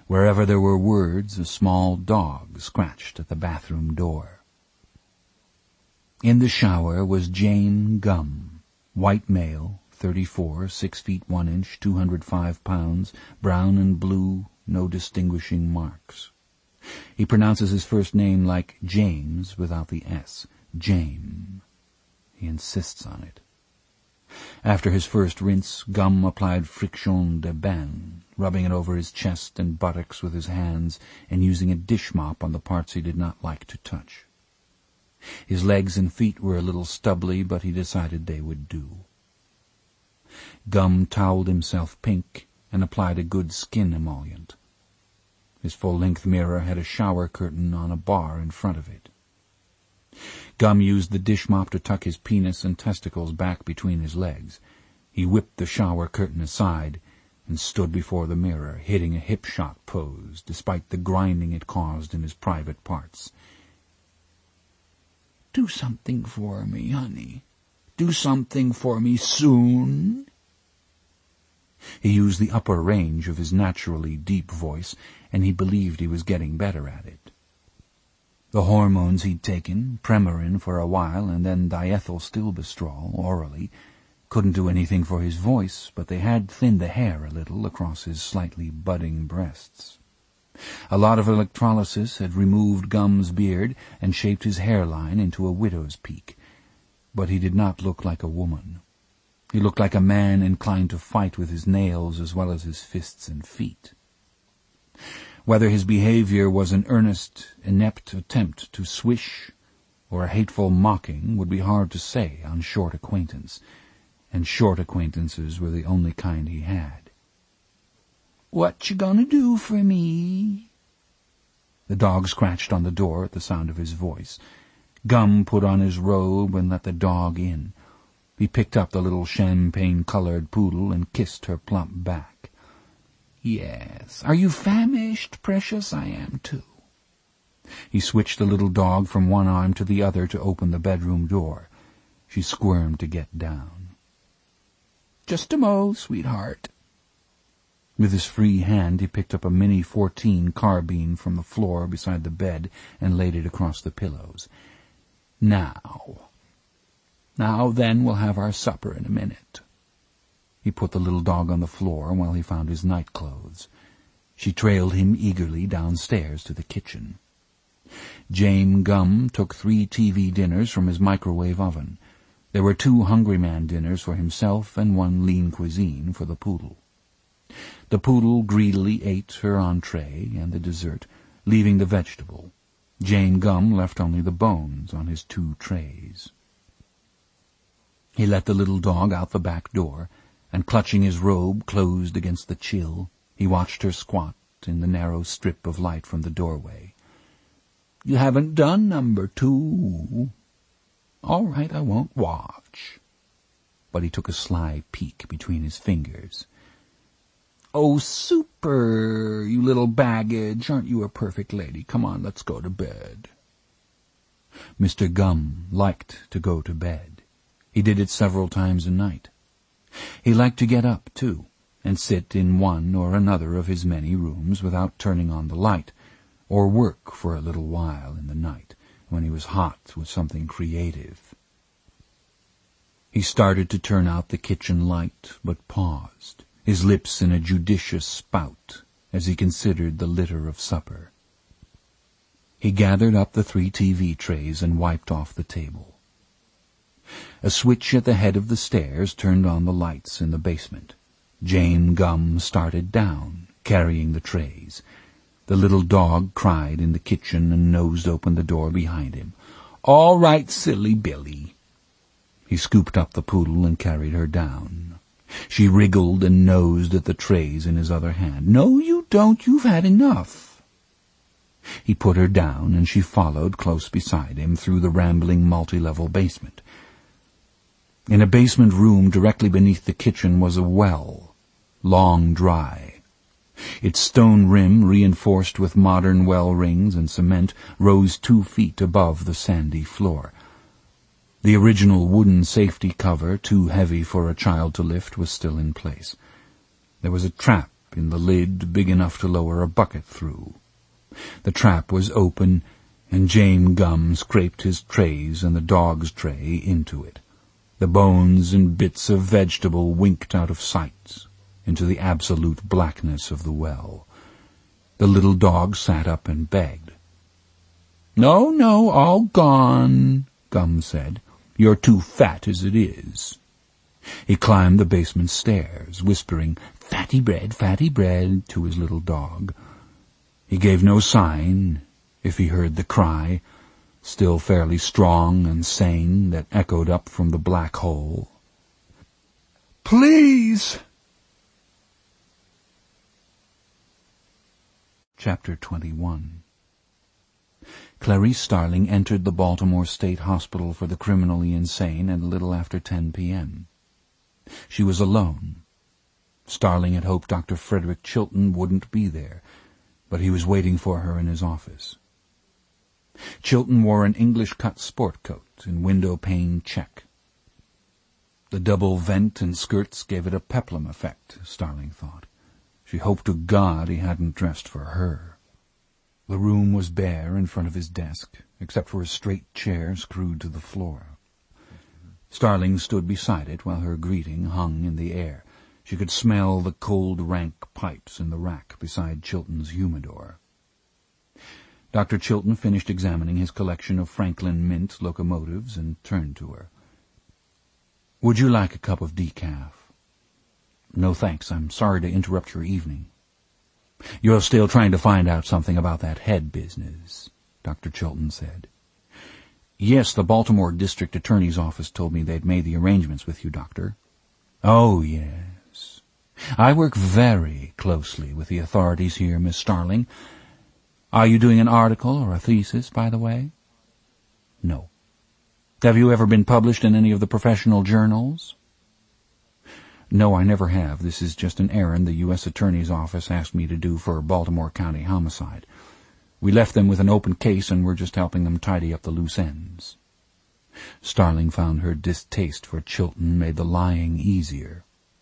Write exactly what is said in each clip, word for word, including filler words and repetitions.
Wherever there were words, a small dog scratched at the bathroom door. In the shower was Jane Gum, white male, thirty-four, six feet one inch, two hundred five pounds, brown and blue, no distinguishing marks. He pronounces his first name like James without the S. Jame. He insists on it. After his first rinse, Gum applied friction de bain, rubbing it over his chest and buttocks with his hands and using a dish mop on the parts he did not like to touch. His legs and feet were a little stubbly, but he decided they would do. Gum toweled himself pink and applied a good skin emollient. His full-length mirror had a shower curtain on a bar in front of it. Gum used the dish mop to tuck his penis and testicles back between his legs. He whipped the shower curtain aside and stood before the mirror, hitting a hip-shot pose, despite the grinding it caused in his private parts. "Do something for me, honey. Do something for me soon." He used the upper range of his naturally deep voice, and he believed he was getting better at it. The hormones he'd taken, Premarin for a while and then diethylstilbestrol orally, couldn't do anything for his voice, but they had thinned the hair a little across his slightly budding breasts. A lot of electrolysis had removed Gum's beard and shaped his hairline into a widow's peak, but he did not look like a woman. He looked like a man inclined to fight with his nails as well as his fists and feet. Whether his behavior was an earnest, inept attempt to swish or a hateful mocking would be hard to say on short acquaintance, and short acquaintances were the only kind he had. "What you gonna do for me?" The dog scratched on the door at the sound of his voice. Gum put on his robe and let the dog in. He picked up the little champagne-colored poodle and kissed her plump back. "Yes. Are you famished, precious? I am, too." He switched the little dog from one arm to the other to open the bedroom door. She squirmed to get down. "Just a mo, sweetheart." With his free hand he picked up a Mini fourteen carbine from the floor beside the bed and laid it across the pillows. Now... Now then we'll have our supper in a minute." He put the little dog on the floor while he found his nightclothes. She trailed him eagerly downstairs to the kitchen. Jane Gum took three T V dinners from his microwave oven. There were two Hungry Man dinners for himself and one lean cuisine for the poodle. The poodle greedily ate her entree and the dessert, leaving the vegetable. Jane Gum left only the bones on his two trays. He let the little dog out the back door, and clutching his robe closed against the chill, he watched her squat in the narrow strip of light from the doorway. "You haven't done number two." "All right, I won't watch." But he took a sly peek between his fingers. "Oh, super, you little baggage. Aren't you a perfect lady? Come on, let's go to bed." Mister Gum liked to go to bed. He did it several times a night. He liked to get up, too, and sit in one or another of his many rooms without turning on the light, or work for a little while in the night, when he was hot with something creative. He started to turn out the kitchen light, but paused, his lips in a judicious spout, as he considered the litter of supper. He gathered up the three T V trays and wiped off the table. A switch at the head of the stairs turned on the lights in the basement. Jane Gum started down, carrying the trays. The little dog cried in the kitchen and nosed open the door behind him. "All right, silly Billy." He scooped up the poodle and carried her down. She wriggled and nosed at the trays in his other hand. "No, you don't. You've had enough." He put her down, and she followed close beside him through the rambling multi-level basement. In a basement room directly beneath the kitchen was a well, long dry. Its stone rim, reinforced with modern well rings and cement, rose two feet above the sandy floor. The original wooden safety cover, too heavy for a child to lift, was still in place. There was a trap in the lid big enough to lower a bucket through. The trap was open, and James Gum scraped his trays and the dog's tray into it. The bones and bits of vegetable winked out of sight into the absolute blackness of the well. The little dog sat up and begged. "No, no, all gone," Gum said. "You're too fat as it is." He climbed the basement stairs, whispering, "Fatty bread, fatty bread," to his little dog. He gave no sign if he heard the cry, still fairly strong and sane, that echoed up from the black hole. "Please!" Chapter twenty-one. Clarice Starling entered the Baltimore State Hospital for the Criminally Insane at a little after ten p.m. She was alone. Starling had hoped Doctor Frederick Chilton wouldn't be there, but he was waiting for her in his office. Chilton wore an English-cut sport coat and window-pane check. The double vent and skirts gave it a peplum effect, Starling thought. She hoped to God he hadn't dressed for her. The room was bare in front of his desk, except for a straight chair screwed to the floor. Starling stood beside it while her greeting hung in the air. She could smell the cold, rank pipes in the rack beside Chilton's humidor. Doctor Chilton finished examining his collection of Franklin Mint locomotives and turned to her. "Would you like a cup of decaf?" "No, thanks. I'm sorry to interrupt your evening." "You're still trying to find out something about that head business," Doctor Chilton said. "Yes, the Baltimore District Attorney's Office told me they'd made the arrangements with you, Doctor." "Oh, yes. I work very closely with the authorities here, Miss Starling. Are you doing an article or a thesis, by the way?" "No." "Have you ever been published in any of the professional journals?" "No, I never have. This is just an errand the U S Attorney's Office asked me to do for Baltimore County homicide. We left them with an open case, and we're just helping them tidy up the loose ends." Starling found her distaste for Chilton made the lying easier.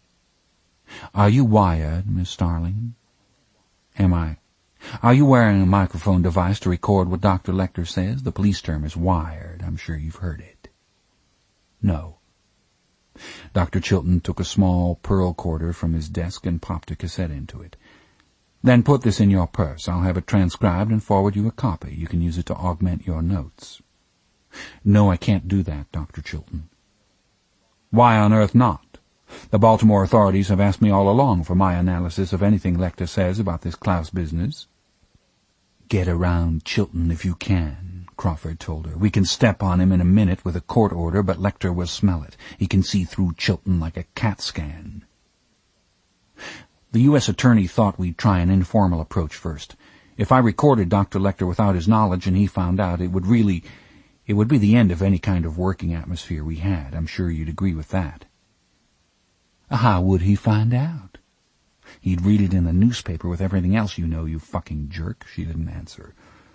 "Are you wired, Miss Starling?" "Am I? Are you wearing a microphone device to record what Doctor Lecter says? The police term is wired. I'm sure you've heard it." "No." Doctor Chilton took a small pearl quarter from his desk and popped a cassette into it. "Then put this in your purse. I'll have it transcribed and forward you a copy. You can use it to augment your notes." "No, I can't do that, Doctor Chilton." "Why on earth not? The Baltimore authorities have asked me all along for my analysis of anything Lecter says about this Klaus business." "Get around Chilton if you can," Crawford told her. "We can step on him in a minute with a court order, but Lecter will smell it. He can see through Chilton like a CAT scan." "The U S attorney thought we'd try an informal approach first. If I recorded Doctor Lecter without his knowledge and he found out, it would really... it would be the end of any kind of working atmosphere we had. I'm sure you'd agree with that." "How would he find out?" "He'd read it in the newspaper with everything else you know, you fucking jerk." She didn't answer.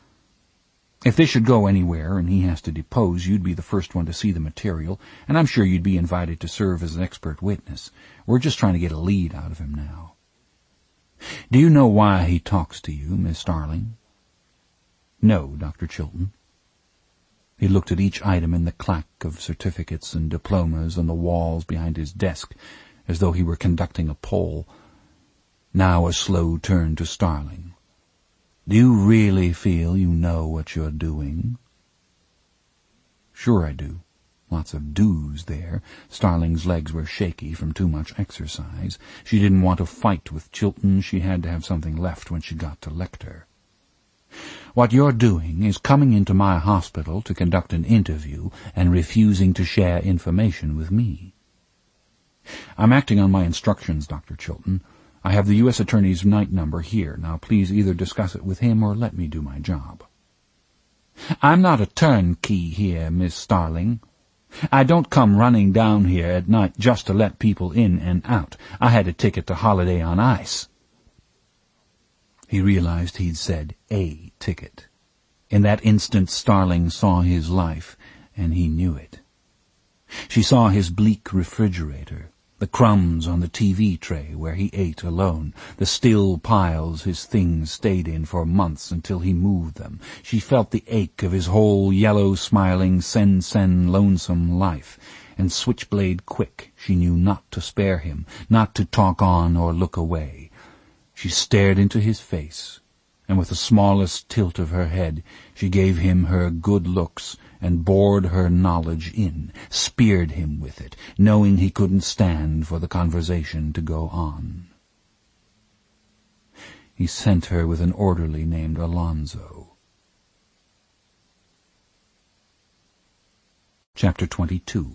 "If this should go anywhere and he has to depose, you'd be the first one to see the material, and I'm sure you'd be invited to serve as an expert witness. We're just trying to get a lead out of him now." "Do you know why he talks to you, Miss Starling?" "No, Doctor Chilton." He looked at each item in the clack of certificates and diplomas on the walls behind his desk, as though he were conducting a poll. Now a slow turn to Starling. "Do you really feel you know what you're doing?" "Sure I do." Lots of do's there. Starling's legs were shaky from too much exercise. She didn't want to fight with Chilton. She had to have something left when she got to Lecter. "What you're doing is coming into my hospital to conduct an interview and refusing to share information with me." "I'm acting on my instructions, Doctor Chilton. I have the U S Attorney's night number here. Now please either discuss it with him or let me do my job." "I'm not a turnkey here, Miss Starling. I don't come running down here at night just to let people in and out. I had a ticket to Holiday on Ice." He realized he'd said a ticket. In that instant Starling saw his life, and he knew it. She saw his bleak refrigerator, The crumbs on the T V tray where he ate alone, the still piles his things stayed in for months until he moved them. She felt the ache of his whole yellow-smiling, sen-sen lonesome life, and switchblade quick she knew not to spare him, not to talk on or look away. She stared into his face, and with the smallest tilt of her head she gave him her good looks and bored her knowledge in, speared him with it, knowing he couldn't stand for the conversation to go on. He sent her with an orderly named Alonzo. Chapter twenty-two.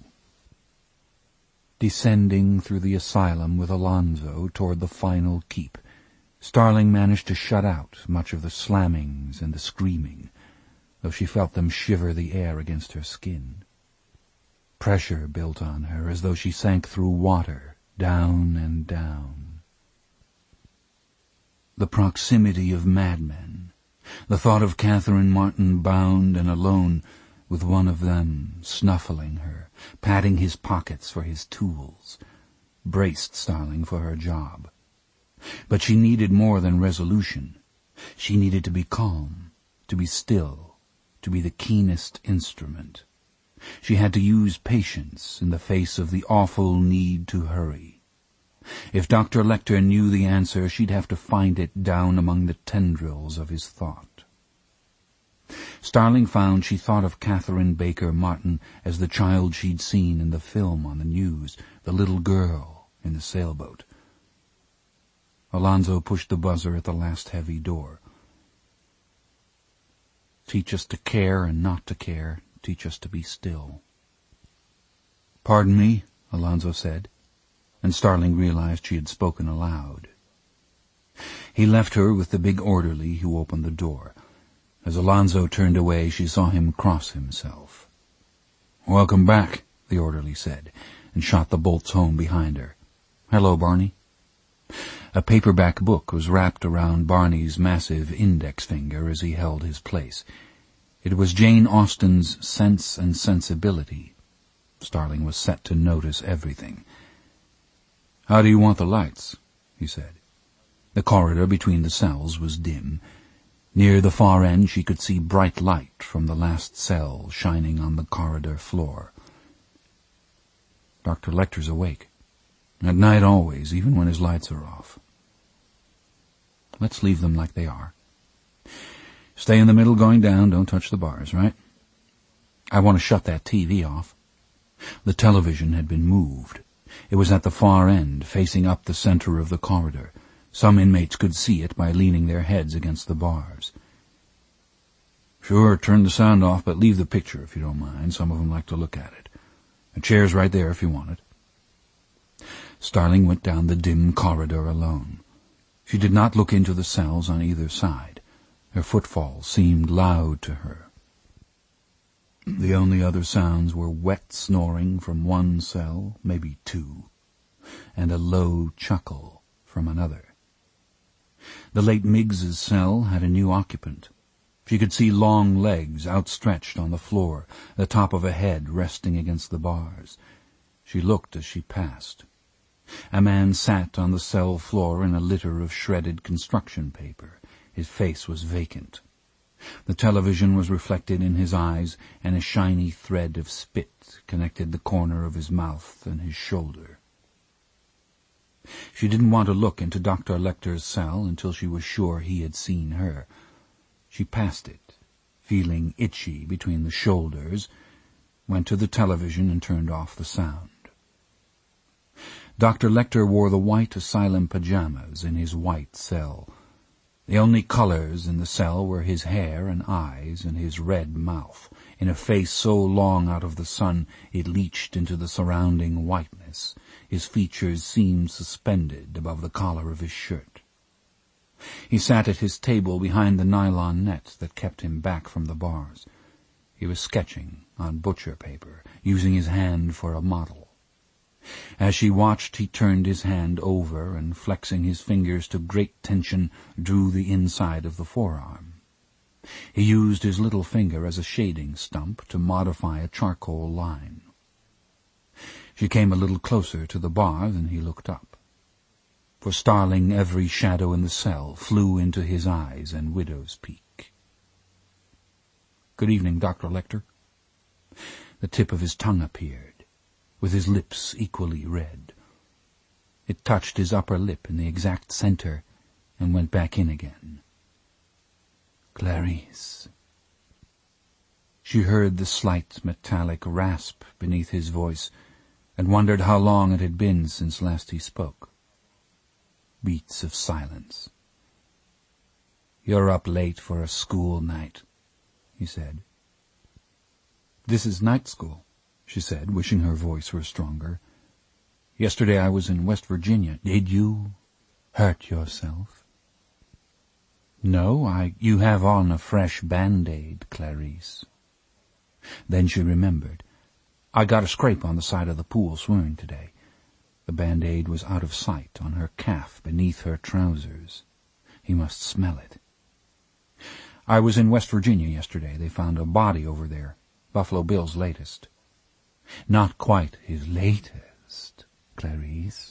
Descending through the asylum with Alonzo toward the final keep, Starling managed to shut out much of the slammings and the screaming, though she felt them shiver the air against her skin. Pressure built on her as though she sank through water, down and down. The proximity of madmen, the thought of Catherine Martin bound and alone, with one of them snuffling her, patting his pockets for his tools, braced Starling for her job. But she needed more than resolution. She needed to be calm, to be still, to be the keenest instrument. She had to use patience in the face of the awful need to hurry. If Doctor Lecter knew the answer, she'd have to find it down among the tendrils of his thought. Starling found she thought of Catherine Baker Martin as the child she'd seen in the film on the news, the little girl in the sailboat. Alonzo pushed the buzzer at the last heavy door. Teach us to care and not to care. Teach us to be still. Pardon me, Alonzo said, and Starling realized she had spoken aloud. He left her with the big orderly who opened the door. As Alonzo turned away, she saw him cross himself. Welcome back, the orderly said, and shot the bolts home behind her. Hello, Barney. A paperback book was wrapped around Barney's massive index finger as he held his place. It was Jane Austen's Sense and Sensibility. Starling was set to notice everything. How do you want the lights? He said. The corridor between the cells was dim. Near the far end she could see bright light from the last cell shining on the corridor floor. Doctor Lecter's awake. At night always, even when his lights are off. Let's leave them like they are. Stay in the middle going down, don't touch the bars, right? I want to shut that T V off. The television had been moved. It was at the far end, facing up the center of the corridor. Some inmates could see it by leaning their heads against the bars. Sure, turn the sound off, but leave the picture if you don't mind. Some of them like to look at it. A chair's right there if you want it. Starling went down the dim corridor alone. She did not look into the cells on either side. Her footfall seemed loud to her. The only other sounds were wet snoring from one cell, maybe two, and a low chuckle from another. The late Miggs's cell had a new occupant. She could see long legs outstretched on the floor, the top of a head resting against the bars. She looked as she passed. A man sat on the cell floor in a litter of shredded construction paper. His face was vacant. The television was reflected in his eyes, and a shiny thread of spit connected the corner of his mouth and his shoulder. She didn't want to look into Doctor Lecter's cell until she was sure he had seen her. She passed it, feeling itchy between the shoulders, went to the television and turned off the sound. Doctor Lecter wore the white asylum pajamas in his white cell. The only colors in the cell were his hair and eyes and his red mouth, in a face so long out of the sun it leached into the surrounding whiteness. His features seemed suspended above the collar of his shirt. He sat at his table behind the nylon net that kept him back from the bars. He was sketching on butcher paper, using his hand for a model. As she watched, he turned his hand over and, flexing his fingers to great tension, drew the inside of the forearm. He used his little finger as a shading stump to modify a charcoal line. She came a little closer to the bar, then he looked up. For starling, every shadow in the cell flew into his eyes and widow's peak. "Good evening, Doctor Lecter." The tip of his tongue appeared, with his lips equally red. It touched his upper lip in the exact center and went back in again. "Clarice." She heard the slight metallic rasp beneath his voice and wondered how long it had been since last he spoke. Beats of silence. "You're up late for a school night," he said. "This is night school," she said, wishing her voice were stronger. "Yesterday I was in West Virginia." "Did you hurt yourself?" "No, I... You have on a fresh Band-Aid, Clarice." Then she remembered. "I got a scrape on the side of the pool swimming today." The Band-Aid was out of sight, on her calf, beneath her trousers. He must smell it. "I was in West Virginia yesterday. They found a body over there. Buffalo Bill's latest." "Not quite his latest, Clarice."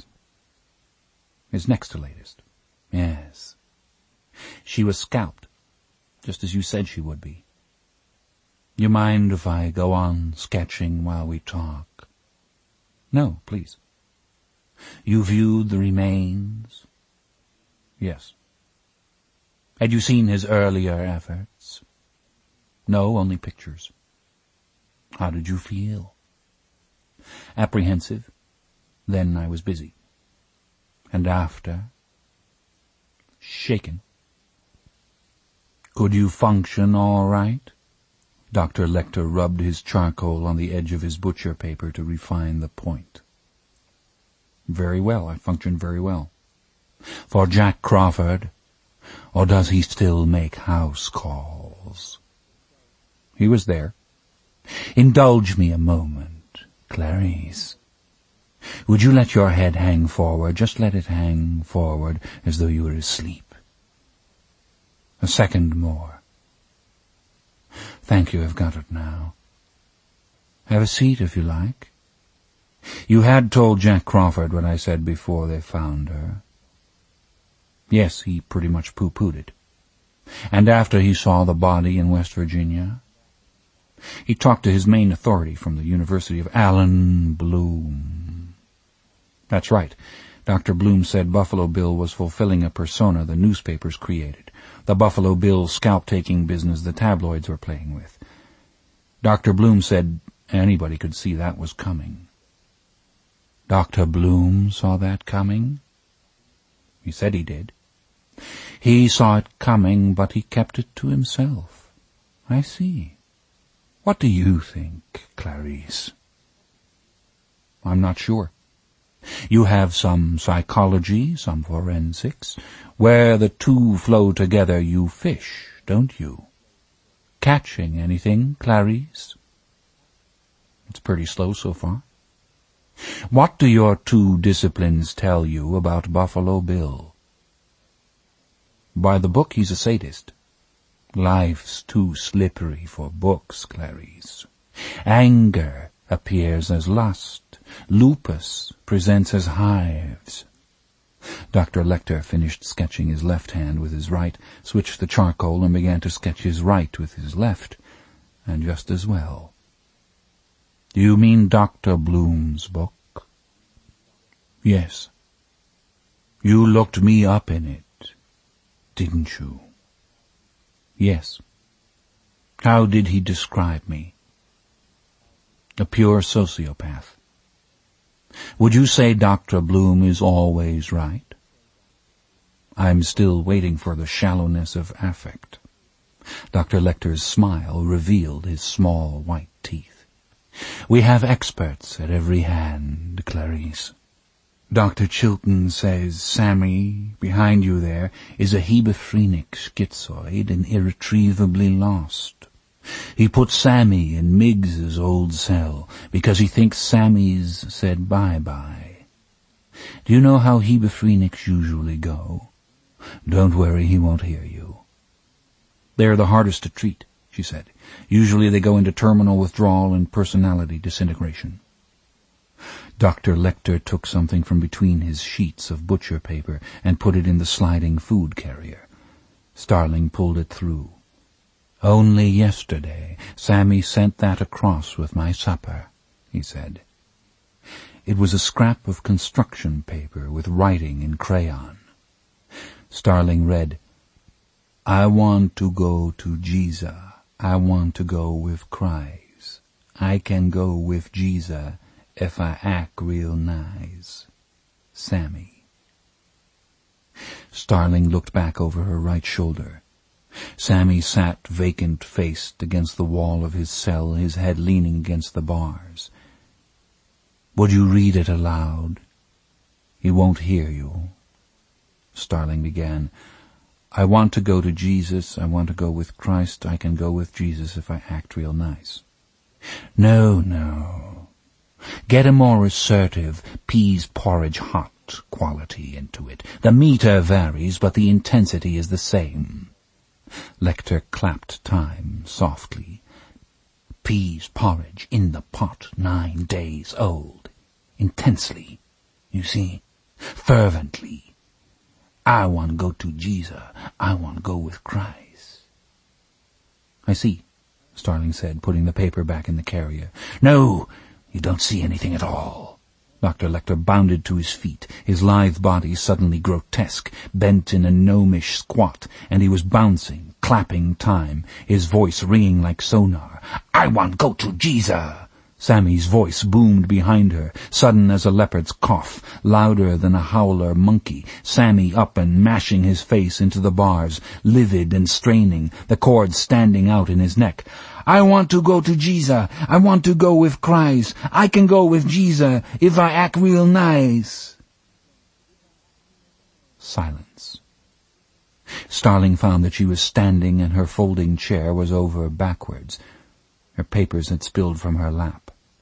"His next to latest." "Yes." "She was scalped, just as you said she would be." "You mind if I go on sketching while we talk?" "No, please." "You viewed the remains?" "Yes." "Had you seen his earlier efforts?" "No, only pictures." "How did you feel?" "Apprehensive. Then I was busy." "And after?" "Shaken." "Could you function all right?" Doctor Lecter rubbed his charcoal on the edge of his butcher paper to refine the point. "Very well. I functioned very well." "For Jack Crawford? Or does he still make house calls?" "He was there." "Indulge me a moment, Clarice. Would you let your head hang forward? Just let it hang forward as though you were asleep. A second more. Thank you, I've got it now. Have a seat if you like. You had told Jack Crawford what I said before they found her." "Yes, he pretty much pooh-poohed it." "And after he saw the body in West Virginia?" "He talked to his main authority from the University of Allen Bloom." "That's right. Doctor Bloom said Buffalo Bill was fulfilling a persona the newspapers created, the Buffalo Bill scalp-taking business the tabloids were playing with. Doctor Bloom said anybody could see that was coming." "Doctor Bloom saw that coming?" "He said he did." "He saw it coming, but he kept it to himself." "I see. What do you think, Clarice?" "I'm not sure." "You have some psychology, some forensics. Where the two flow together you fish, don't you? Catching anything, Clarice?" "It's pretty slow so far." "What do your two disciplines tell you about Buffalo Bill?" "By the book, he's a sadist." "Life's too slippery for books, Clarice. Anger appears as lust. Lupus presents as hives." Doctor Lecter finished sketching his left hand with his right, switched the charcoal, and began to sketch his right with his left, and just as well. "Do you mean Doctor Bloom's book?" "Yes." "You looked me up in it, didn't you?" "Yes." "How did he describe me?" "A pure sociopath." "Would you say Doctor Bloom is always right?" "I'm still waiting for the shallowness of affect." Doctor Lecter's smile revealed his small white teeth. "We have experts at every hand, Clarice. Doctor Chilton says Sammy, behind you there, is a hebephrenic schizoid and irretrievably lost. He put Sammy in Miggs's old cell because he thinks Sammy's said bye-bye. Do you know how hebephrenics usually go? Don't worry, he won't hear you." "They're the hardest to treat," she said. "Usually they go into terminal withdrawal and personality disintegration." Doctor Lecter took something from between his sheets of butcher paper and put it in the sliding food carrier. Starling pulled it through. "Only yesterday Sammy sent that across with my supper," he said. It was a scrap of construction paper with writing in crayon. Starling read, "I want to go to Jesus. I want to go with Christ. I can go with Jesus if I act real nice. Sammy." Starling looked back over her right shoulder. Sammy sat vacant-faced against the wall of his cell, his head leaning against the bars. "Would you read it aloud?" "He won't hear you." Starling began, "I want to go to Jesus. I want to go with Christ. I can go with Jesus if I act real nice." "No, no. Get a more assertive, peas porridge hot quality into it. The meter varies, but the intensity is the same." Lecter clapped time softly. "Peas porridge in the pot, nine days old. Intensely. You see? Fervently. I want to go to Jesus. I want to go with Christ." "I see," Starling said, putting the paper back in the carrier. "No, you don't see anything at all." Doctor Lecter bounded to his feet, his lithe body suddenly grotesque, bent in a gnomish squat, and he was bouncing, clapping time, his voice ringing like sonar. "I want go to Jesus." Sammy's voice boomed behind her, sudden as a leopard's cough, louder than a howler monkey. Sammy up and mashing his face into the bars, livid and straining, the cords standing out in his neck. "I want to go to Jesus. I want to go with Christ. I can go with Jesus if I act real nice." Silence. Starling found that she was standing and her folding chair was over backwards. Her papers had spilled from her lap.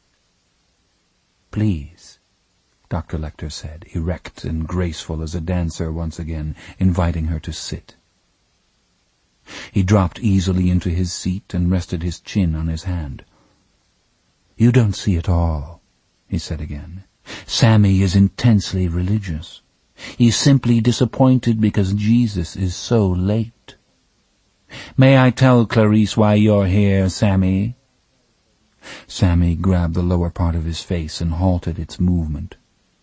"Please," Doctor Lecter said, erect and graceful as a dancer once again, inviting her to sit. He dropped easily into his seat and rested his chin on his hand. "You don't see it all," he said again. "Sammy is intensely religious. He's simply disappointed because Jesus is so late. May I tell Clarice why you're here, Sammy?" Sammy grabbed the lower part of his face and halted its movement.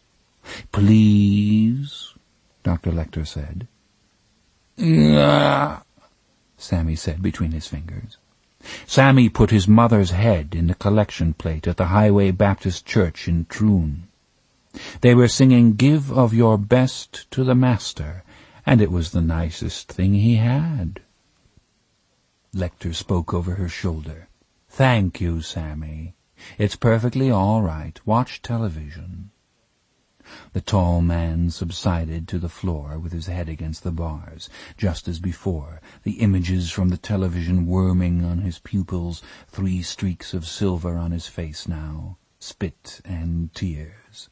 "Please," Doctor Lecter said. "Yeah," Sammy said between his fingers. Sammy put his mother's head in the collection plate at the Highway Baptist Church in Troon. They were singing "Give of Your Best to the Master," and it was the nicest thing he had. Lecter spoke over her shoulder. "Thank you, Sammy. It's perfectly all right. Watch television." The tall man subsided to the floor with his head against the bars, just as before, the images from the television worming on his pupils, three streaks of silver on his face now, spit and tears.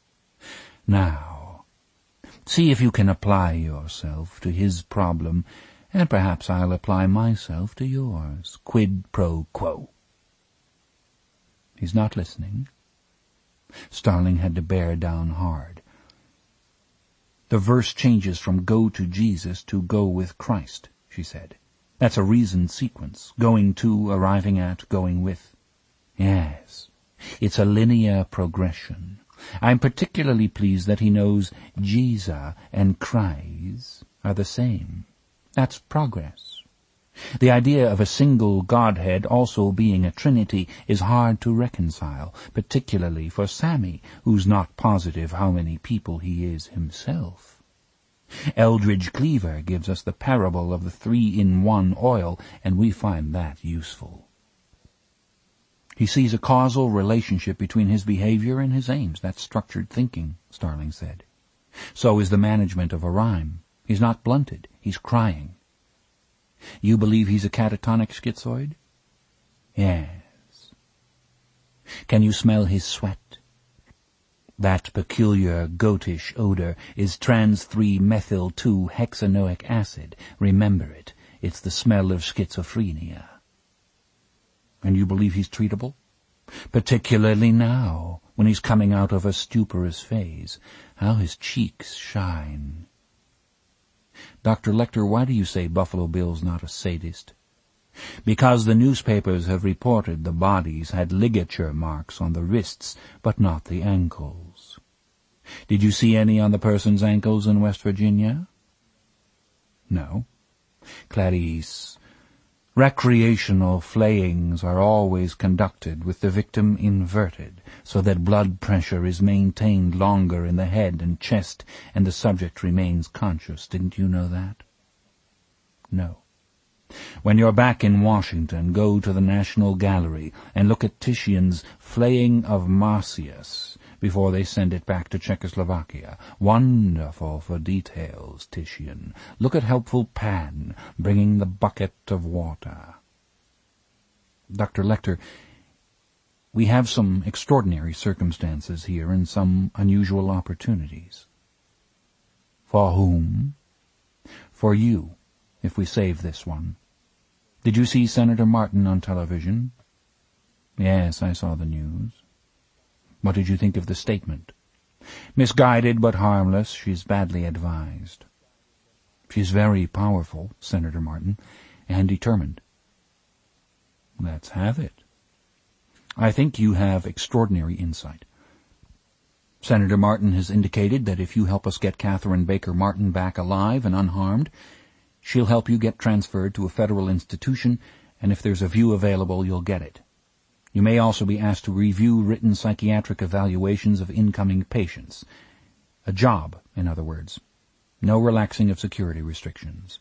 "Now, see if you can apply yourself to his problem, and perhaps I'll apply myself to yours. Quid pro quo." "He's not listening." Starling had to bear down hard. "The verse changes from go to Jesus to go with Christ," she said. "That's a reasoned sequence. Going to, arriving at, going with." "Yes, it's a linear progression. I'm particularly pleased that he knows Jesus and Christ are the same. That's progress. The idea of a single Godhead also being a Trinity is hard to reconcile, particularly for Sammy, who's not positive how many people he is himself. Eldridge Cleaver gives us the parable of the three-in-one oil, and we find that useful. He sees a causal relationship between his behavior and his aims. That's structured thinking, Starling said. So is the management of a rhyme. He's not blunted. He's crying. You believe he's a catatonic schizoid? Yes. Can you smell his sweat? That peculiar goatish odor is trans three methyl two hexanoic acid. Remember it. It's the smell of schizophrenia. And you believe he's treatable? Particularly now. when he's coming out of a stuporous phase. How his cheeks shine. Doctor Lecter, why do you say Buffalo Bill's not a sadist? Because the newspapers have reported the bodies had ligature marks on the wrists, but not the ankles. Did you see any on the person's ankles in West Virginia? No. Clarice, recreational flayings are always conducted with the victim inverted, so that blood pressure is maintained longer in the head and chest, and the subject remains conscious. Didn't you know that? No. When you're back in Washington, go to the National Gallery and look at Titian's Flaying of Marsyas before they send it back to Czechoslovakia. Wonderful for details, Titian. Look at helpful Pan bringing the bucket of water. Doctor Lecter, we have some extraordinary circumstances here and some unusual opportunities. For whom? For you, if we save this one. Did you see Senator Martin on television? Yes, I saw the news. What did you think of the statement? Misguided but harmless. She's badly advised. She's very powerful, Senator Martin, and determined. Let's have it. I think you have extraordinary insight. Senator Martin has indicated that if you help us get Catherine Baker Martin back alive and unharmed, she'll help you get transferred to a federal institution, and if there's a view available, you'll get it. You may also be asked to review written psychiatric evaluations of incoming patients. A job, in other words. No relaxing of security restrictions.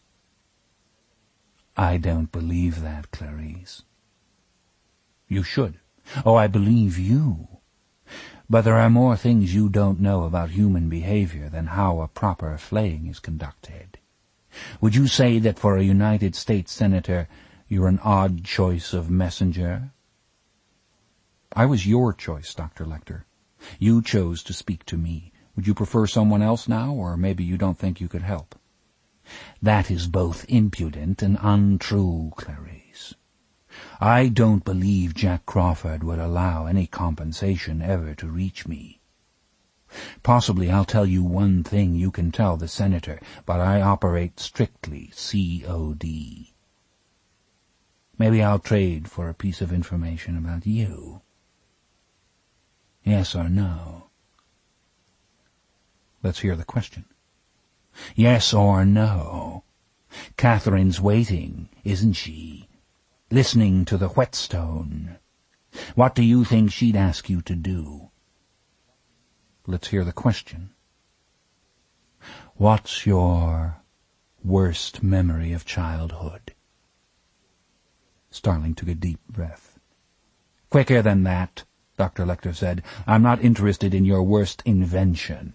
I don't believe that, Clarice. You should. Oh, I believe you. But there are more things you don't know about human behavior than how a proper flaying is conducted. Would you say that for a United States Senator you're an odd choice of messenger? I was your choice, Doctor Lecter. You chose to speak to me. Would you prefer someone else now, or maybe you don't think you could help? That is both impudent and untrue, Clarice. I don't believe Jack Crawford would allow any compensation ever to reach me. Possibly I'll tell you one thing you can tell the Senator, but I operate strictly C O D. Maybe I'll trade for a piece of information about you. Yes or no? Let's hear the question. Yes or no? Catherine's waiting, isn't she? Listening to the whetstone. What do you think she'd ask you to do? Let's hear the question. What's your worst memory of childhood? Starling took a deep breath. Quicker than that, Doctor Lecter said. I'm not interested in your worst invention.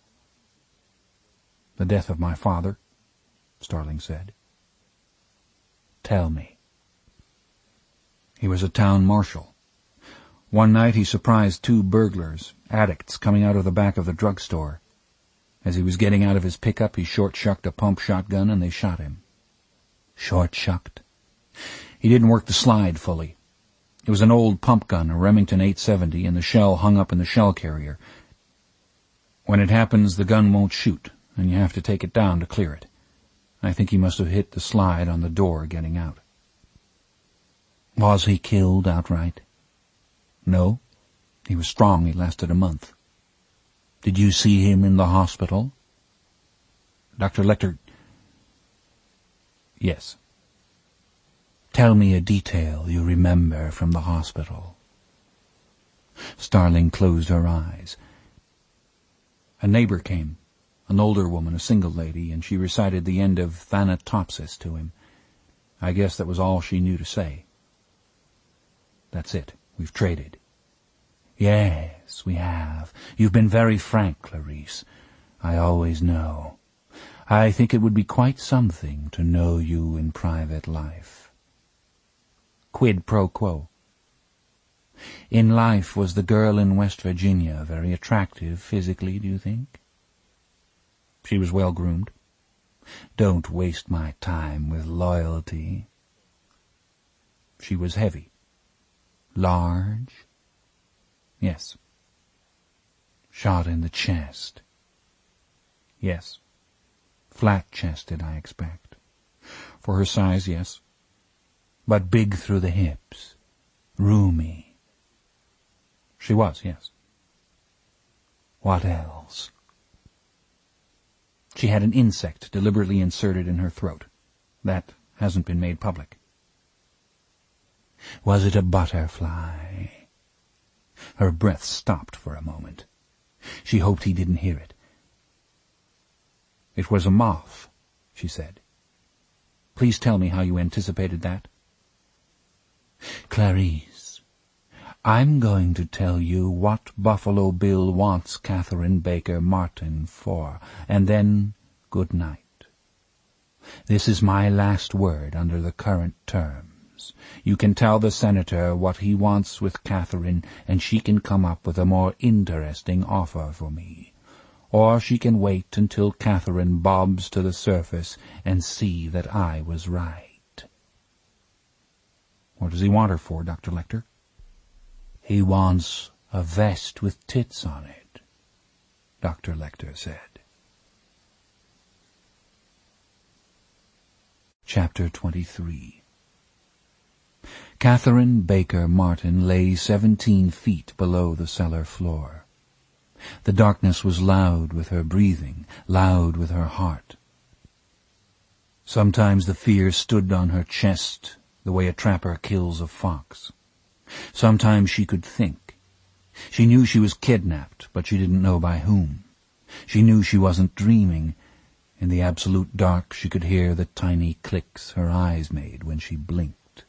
The death of my father, Starling said. Tell me. He was a town marshal. One night he surprised two burglars, addicts, coming out of the back of the drugstore. As he was getting out of his pickup, he short-shucked a pump shotgun and they shot him. Short-shucked? He didn't work the slide fully. It was an old pump gun, a Remington eight seventy, and the shell hung up in the shell carrier. When it happens, the gun won't shoot, and you have to take it down to clear it. I think he must have hit the slide on the door getting out. Was he killed outright? No. He was strong. He lasted a month. Did you see him in the hospital? Doctor Lecter... Yes. Tell me a detail you remember from the hospital. Starling closed her eyes. A neighbor came, an older woman, a single lady, and she recited the end of Thanatopsis to him. I guess that was all she knew to say. That's it. We've traded. Yes, we have. You've been very frank, Clarice. I always know. I think it would be quite something to know you in private life. Quid pro quo. In life, was the girl in West Virginia very attractive physically, do you think? She was well-groomed. Don't waste my time with loyalty. She was heavy. Large? Yes. Shot in the chest. Yes. Flat-chested, I expect. For her size, yes. But big through the hips. Roomy. She was, yes. What else? She had an insect deliberately inserted in her throat. That hasn't been made public. Was it a butterfly? Her breath stopped for a moment. She hoped he didn't hear it. It was a moth, she said. Please tell me how you anticipated that. Clarice, I'm going to tell you what Buffalo Bill wants Catherine Baker Martin for, and then good night. This is my last word under the current terms. You can tell the senator what he wants with Catherine, and she can come up with a more interesting offer for me. Or she can wait until Catherine bobs to the surface and see that I was right. What does he want her for, Doctor Lecter? He wants a vest with tits on it, Doctor Lecter said. Chapter twenty-three. Catherine Baker Martin lay seventeen feet below the cellar floor. The darkness was loud with her breathing, loud with her heart. Sometimes the fear stood on her chest, the way a trapper kills a fox. Sometimes she could think. She knew she was kidnapped, but she didn't know by whom. She knew she wasn't dreaming. In the absolute dark she could hear the tiny clicks her eyes made when she blinked.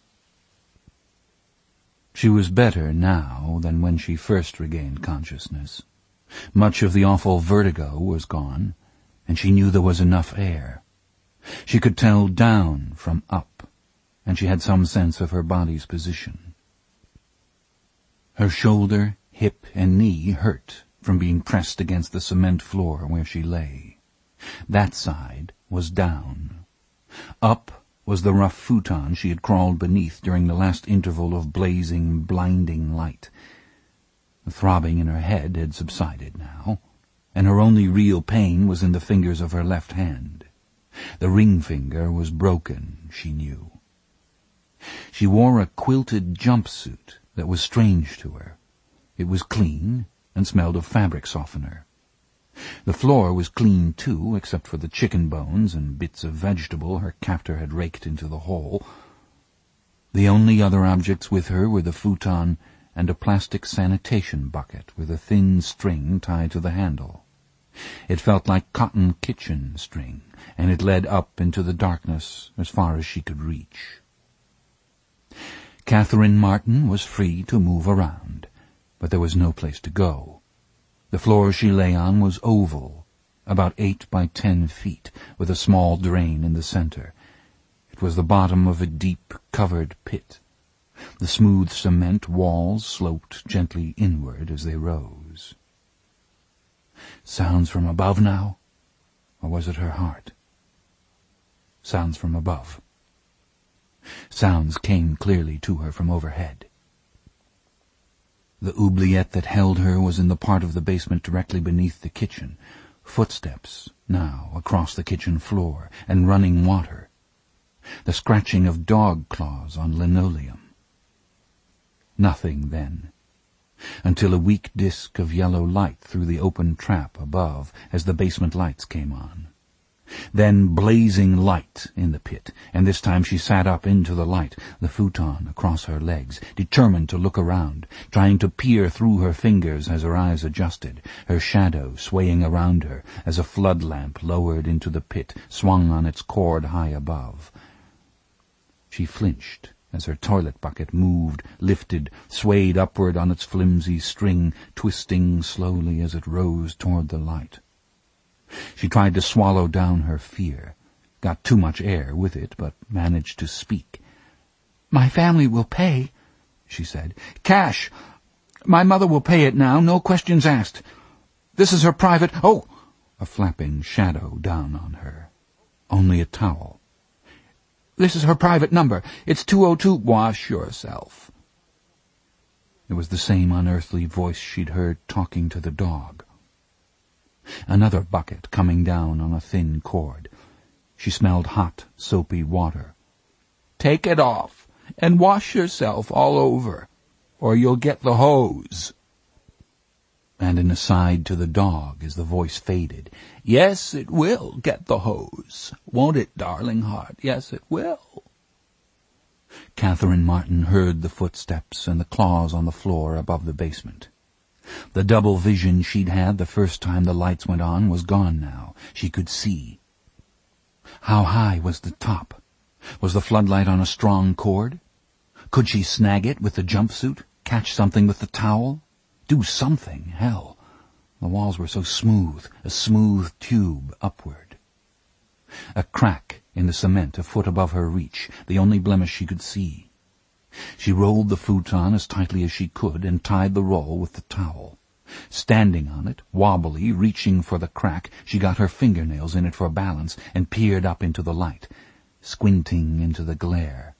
She was better now than when she first regained consciousness. Much of the awful vertigo was gone, and she knew there was enough air. She could tell down from up, and she had some sense of her body's position. Her shoulder, hip, and knee hurt from being pressed against the cement floor where she lay. That side was down. Up was the rough futon she had crawled beneath during the last interval of blazing, blinding light. The throbbing in her head had subsided now, and her only real pain was in the fingers of her left hand. The ring finger was broken, she knew. She wore a quilted jumpsuit that was strange to her. It was clean and smelled of fabric softener. The floor was clean, too, except for the chicken bones and bits of vegetable her captor had raked into the hole. The only other objects with her were the futon and a plastic sanitation bucket with a thin string tied to the handle. It felt like cotton kitchen string, and it led up into the darkness as far as she could reach. Catherine Martin was free to move around, but there was no place to go. The floor she lay on was oval, about eight by ten feet, with a small drain in the center. It was the bottom of a deep, covered pit. The smooth cement walls sloped gently inward as they rose. Sounds from above now? Or was it her heart? Sounds from above. Sounds came clearly to her from overhead. The oubliette that held her was in the part of the basement directly beneath the kitchen. Footsteps, now, across the kitchen floor, and running water. The scratching of dog claws on linoleum. Nothing, then, until a weak disk of yellow light through the open trap above as the basement lights came on. Then blazing light in the pit, and this time she sat up into the light, the futon across her legs, determined to look around, trying to peer through her fingers as her eyes adjusted, her shadow swaying around her as a flood lamp lowered into the pit, swung on its cord high above. She flinched as her toilet bucket moved, lifted, swayed upward on its flimsy string, twisting slowly as it rose toward the light. She tried to swallow down her fear, got too much air with it, but managed to speak. "My family will pay," she said. "Cash. My mother will pay it now, no questions asked. This is her private—" Oh! A flapping shadow down on her. Only a towel. "This is her private number. It's two oh two. Wash yourself." It was the same unearthly voice she'd heard talking to the dog. Another bucket coming down on a thin cord. She smelled hot, soapy water. "Take it off, and wash yourself all over, or you'll get the hose." And an aside to the dog as the voice faded. "Yes, it will get the hose. Won't it, darling heart? Yes, it will." Catherine Martin heard the footsteps and the claws on the floor above the basement. The double vision she'd had the first time the lights went on was gone now. She could see. How high was the top? Was the floodlight on a strong cord? Could she snag it with the jumpsuit? Catch something with the towel? Do something, hell. The walls were so smooth, a smooth tube upward. A crack in the cement a foot above her reach, the only blemish she could see. She rolled the futon as tightly as she could and tied the roll with the towel. Standing on it, wobbly, reaching for the crack, she got her fingernails in it for balance and peered up into the light, squinting into the glare.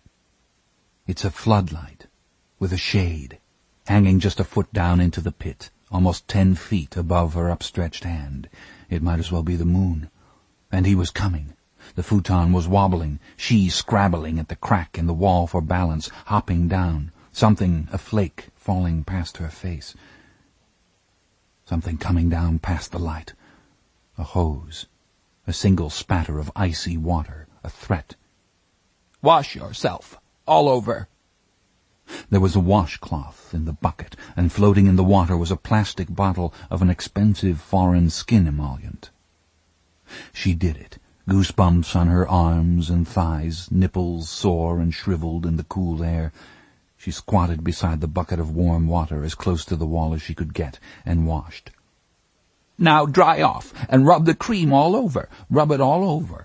It's a floodlight, with a shade, hanging just a foot down into the pit, almost ten feet above her upstretched hand. It might as well be the moon. And he was coming. The futon was wobbling, she scrabbling at the crack in the wall for balance, hopping down, something a flake falling past her face. Something coming down past the light. A hose. A single spatter of icy water. A threat. "Wash yourself. All over." There was a washcloth in the bucket, and floating in the water was a plastic bottle of an expensive foreign skin emollient. She did it. Goosebumps on her arms and thighs, nipples sore and shriveled in the cool air. She squatted beside the bucket of warm water as close to the wall as she could get, and washed. "Now dry off, and rub the cream all over. Rub it all over."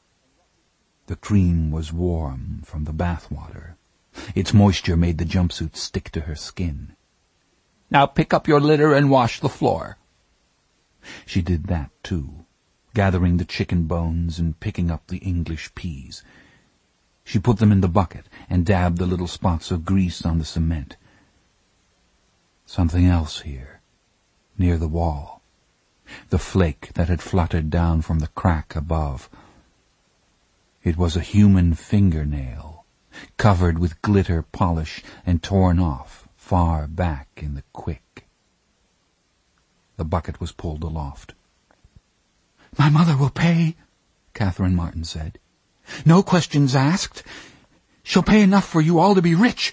The cream was warm from the bath water. Its moisture made the jumpsuit stick to her skin. "Now pick up your litter and wash the floor." She did that, too, gathering the chicken bones and picking up the English peas. She put them in the bucket and dabbed the little spots of grease on the cement. Something else here, near the wall. The flake that had fluttered down from the crack above. It was a human fingernail, covered with glitter polish and torn off far back in the quick. The bucket was pulled aloft. "My mother will pay," Catherine Martin said. "No questions asked. She'll pay enough for you all to be rich.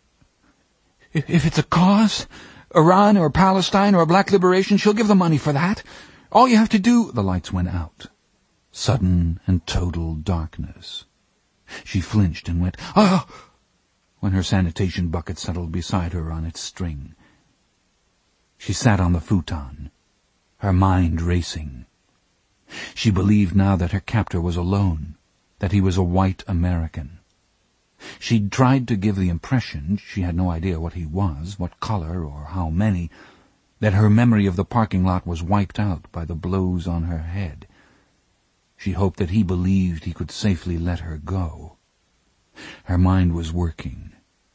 If it's a cause, Iran or Palestine or Black Liberation, she'll give the money for that. All you have to do—" The lights went out. Sudden and total darkness. She flinched and went, "Oh!" when her sanitation bucket settled beside her on its string. She sat on the futon, her mind racing. She believed now that her captor was alone, that he was a white American. She'd tried to give the impression, she had no idea what he was, what color, or how many, that her memory of the parking lot was wiped out by the blows on her head. She hoped that he believed he could safely let her go. Her mind was working,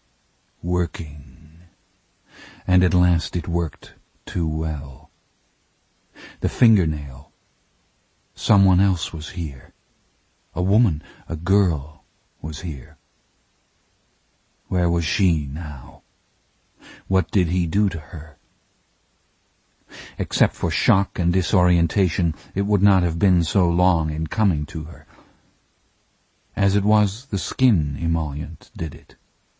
working, and at last it worked too well. The fingernail. Someone else was here. A woman, a girl, was here. Where was she now? What did he do to her? Except for shock and disorientation, it would not have been so long in coming to her. As it was, the skin emollient did it.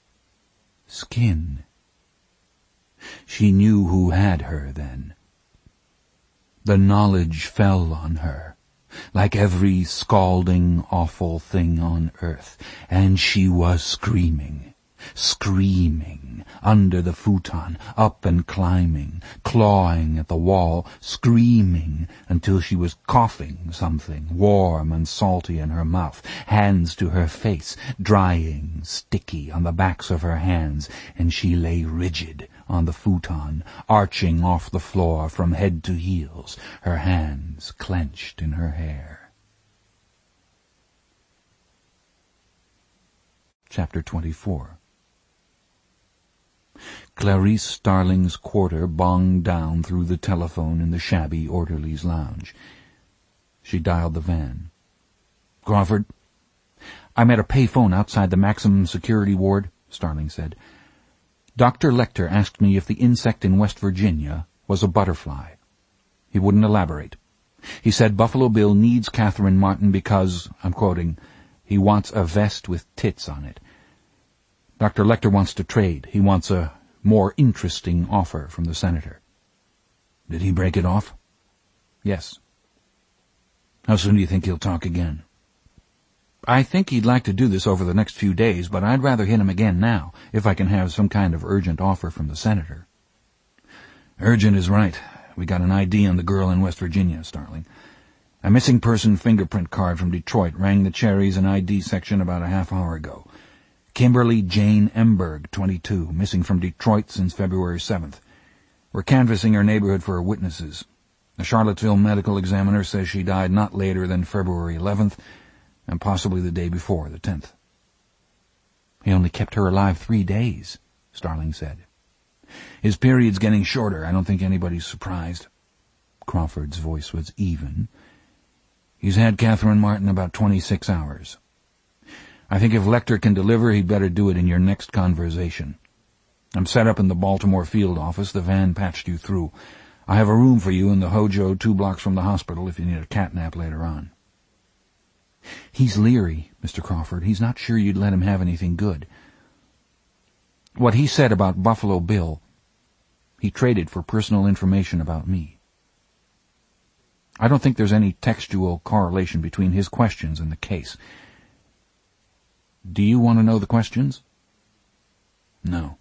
Skin. She knew who had her then. The knowledge fell on her, like every scalding, awful thing on earth, and she was screaming, screaming, under the futon, up and climbing, clawing at the wall, screaming until she was coughing something warm and salty in her mouth, hands to her face, drying, sticky on the backs of her hands, and she lay rigid on the futon, arching off the floor from head to heels, her hands clenched in her hair. Chapter twenty-four. Clarice Starling's quarter bonged down through the telephone in the shabby orderly's lounge. She dialed the van. "Crawford?" "I'm at a pay phone outside the maximum security ward," Starling said. "Doctor Lecter asked me if the insect in West Virginia was a butterfly." He wouldn't elaborate. He said Buffalo Bill needs Catherine Martin because, I'm quoting, "he wants a vest with tits on it." Doctor Lecter wants to trade. He wants a more interesting offer from the senator. "Did he break it off?" "Yes." "How soon do you think he'll talk again?" "I think he'd like to do this over the next few days, but I'd rather hit him again now, if I can have some kind of urgent offer from the senator." "Urgent is right. We got an I D on the girl in West Virginia, Starling. A missing person fingerprint card from Detroit rang the Cherries and I D section about a half hour ago. Kimberly Jane Emberg, twenty-two, missing from Detroit since February seventh. We're canvassing her neighborhood for witnesses. The Charlottesville medical examiner says she died not later than February eleventh, and possibly the day before, the tenth. "He only kept her alive three days, Starling said. "His period's getting shorter. I don't think anybody's surprised." Crawford's voice was even. "He's had Catherine Martin about twenty-six hours. I think if Lecter can deliver, he'd better do it in your next conversation. I'm set up in the Baltimore field office. The van patched you through. I have a room for you in the Hojo two blocks from the hospital if you need a cat nap later on." "He's leery, Mister Crawford. He's not sure you'd let him have anything good. What he said about Buffalo Bill, he traded for personal information about me. I don't think there's any textual correlation between his questions and the case. Do you want to know the questions?" "No."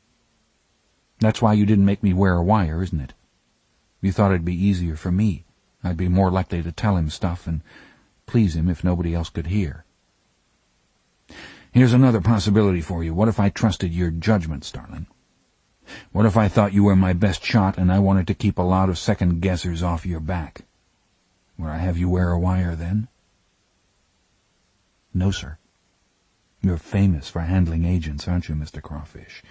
"That's why you didn't make me wear a wire, isn't it? You thought it'd be easier for me. I'd be more likely to tell him stuff and please him if nobody else could hear." "Here's another possibility for you. What if I trusted your judgment, Starling? What if I thought you were my best shot and I wanted to keep a lot of second-guessers off your back? Would I have you wear a wire then?" "No, sir. You're famous for handling agents, aren't you, Mister Crawfish?"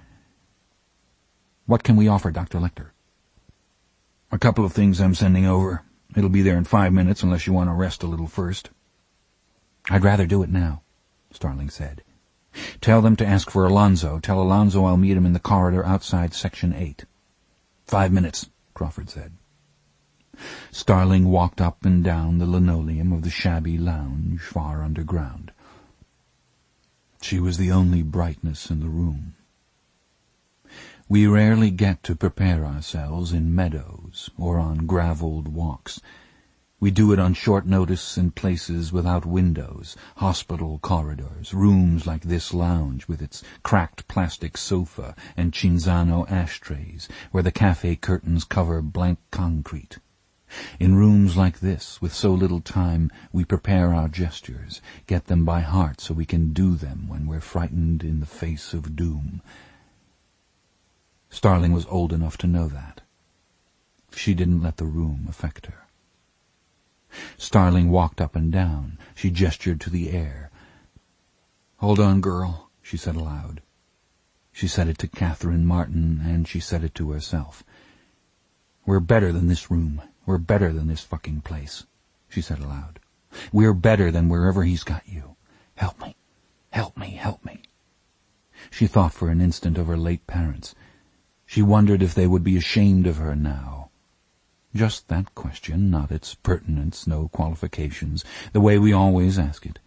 "What can we offer Doctor Lecter?" "A couple of things I'm sending over. It'll be there in five minutes unless you want to rest a little first." "I'd rather do it now," Starling said. "Tell them to ask for Alonzo. Tell Alonzo I'll meet him in the corridor outside Section eight. Five minutes, Crawford said. Starling walked up and down the linoleum of the shabby lounge far underground. She was the only brightness in the room. We rarely get to prepare ourselves in meadows or on gravelled walks. We do it on short notice in places without windows, hospital corridors, rooms like this lounge with its cracked plastic sofa and Cinzano ashtrays, where the cafe curtains cover blank concrete. In rooms like this, with so little time, we prepare our gestures, get them by heart so we can do them when we're frightened in the face of doom. Starling was old enough to know that. She didn't let the room affect her. Starling walked up and down. She gestured to the air. "Hold on, girl," she said aloud. She said it to Catherine Martin, and she said it to herself. "We're better than this room. We're better than this fucking place," she said aloud. "We're better than wherever he's got you. Help me, help me, help me." She thought for an instant of her late parents. She wondered if they would be ashamed of her now. Just that question, not its pertinence, no qualifications, the way we always ask it.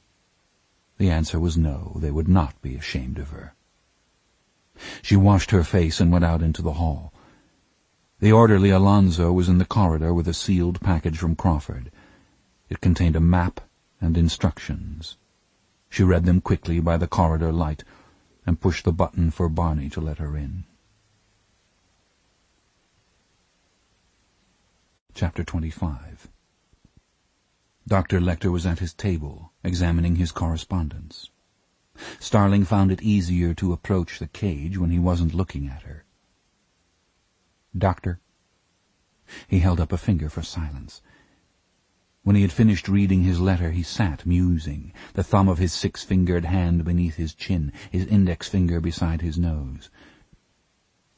The answer was no, they would not be ashamed of her. She washed her face and went out into the hall. The orderly Alonzo was in the corridor with a sealed package from Crawford. It contained a map and instructions. She read them quickly by the corridor light and pushed the button for Barney to let her in. Chapter twenty-five. Doctor Lecter was at his table, examining his correspondence. Starling found it easier to approach the cage when he wasn't looking at her. "Doctor." He held up a finger for silence. When he had finished reading his letter, he sat musing, the thumb of his six-fingered hand beneath his chin, his index finger beside his nose.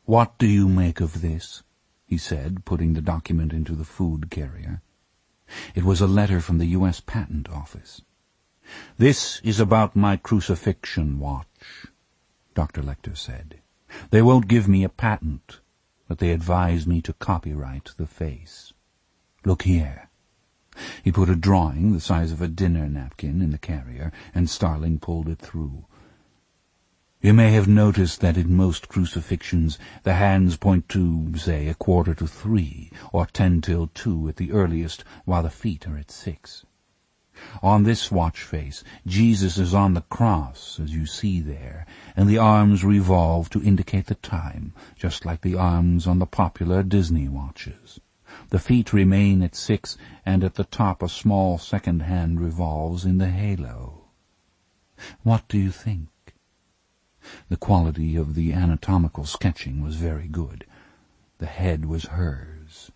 "What do you make of this?" he said, putting the document into the food carrier. It was a letter from the U S Patent Office. "This is about my crucifixion watch," Doctor Lecter said. "They won't give me a patent, but they advise me to copyright the face. Look here." He put a drawing the size of a dinner napkin in the carrier, and Starling pulled it through. "You may have noticed that in most crucifixions the hands point to, say, a quarter to three, or ten till two at the earliest, while the feet are at six. On this watch face, Jesus is on the cross, as you see there, and the arms revolve to indicate the time, just like the arms on the popular Disney watches. The feet remain at six, and at the top a small second hand revolves in the halo. What do you think?" The quality of the anatomical sketching was very good. The head was hers.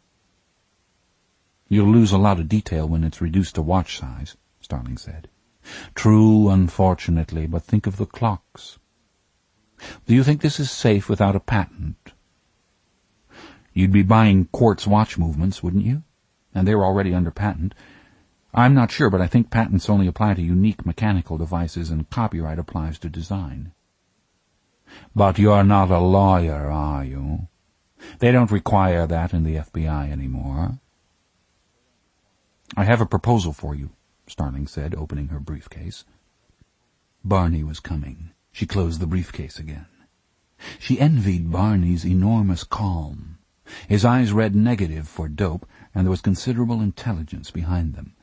"You'll lose a lot of detail when it's reduced to watch size," Starling said. "True, unfortunately, but think of the clocks. Do you think this is safe without a patent?" "You'd be buying quartz watch movements, wouldn't you? And they're already under patent. I'm not sure, but I think patents only apply to unique mechanical devices and copyright applies to design." "But you're not a lawyer, are you? They don't require that in the F B I anymore." "I have a proposal for you," Starling said, opening her briefcase. Barney was coming. She closed the briefcase again. She envied Barney's enormous calm. His eyes read negative for dope, and there was considerable intelligence behind them.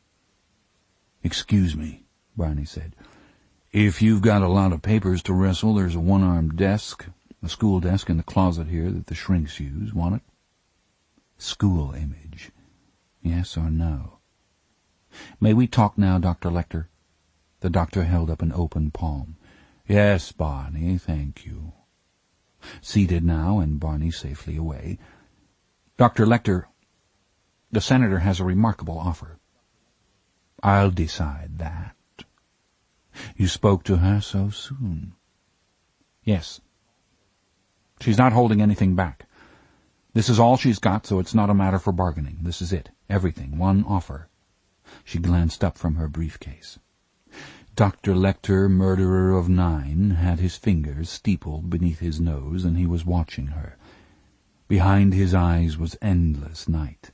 "Excuse me," Barney said. "If you've got a lot of papers to wrestle, there's a one-armed desk, a school desk in the closet here that the shrinks use. Want it?" School image. Yes or no? "May we talk now, Doctor Lecter?" The doctor held up an open palm. "Yes, Barney, thank you." Seated now, and Barney safely away. "Doctor Lecter, the senator has a remarkable offer." "I'll decide that." "You spoke to her so soon?" "Yes. She's not holding anything back. This is all she's got, so it's not a matter for bargaining. This is it. Everything. One offer." She glanced up from her briefcase. Doctor Lecter, murderer of nine, had his fingers steepled beneath his nose, and he was watching her. Behind his eyes was endless night.